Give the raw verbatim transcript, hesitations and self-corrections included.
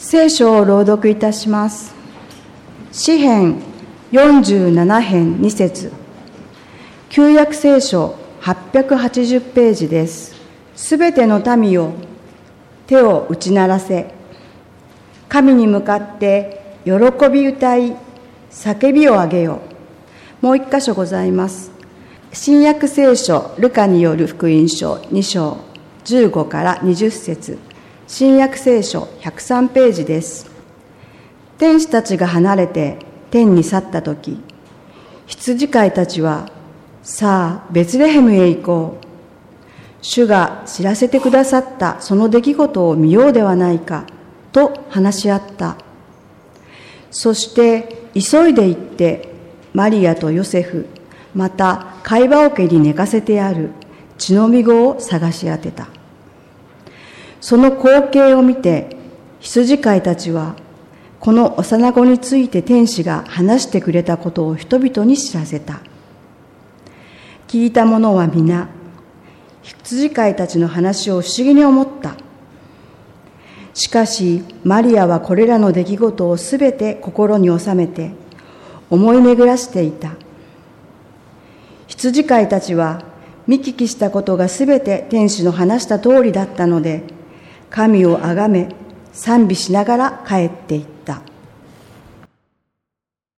聖書を朗読いたします。詩編よんじゅうなな編に節、旧約聖書はっぴゃくはちじゅうページです。すべての民よ、手を打ち鳴らせ、神に向かって喜び歌い、叫びをあげよ。もう一箇所ございます。新約聖書ルカによる福音書に章じゅうごからにじゅう節、新約聖書ひゃくさんページです。天使たちが離れて天に去ったとき、羊飼いたちは、さあベツレヘムへ行こう。主が知らせてくださったその出来事を見ようではないか、と話し合った。そして急いで行って、マリアとヨセフ、また貝羽桶に寝かせてある血のみ子を探し当てた。その光景を見て、羊飼いたちは、この幼子について天使が話してくれたことを人々に知らせた。聞いた者は皆、羊飼いたちの話を不思議に思った。しかし、マリアはこれらの出来事をすべて心に収めて、思い巡らしていた。羊飼いたちは、見聞きしたことがすべて天使の話した通りだったので、神をあがめ、賛美しながら帰っていった。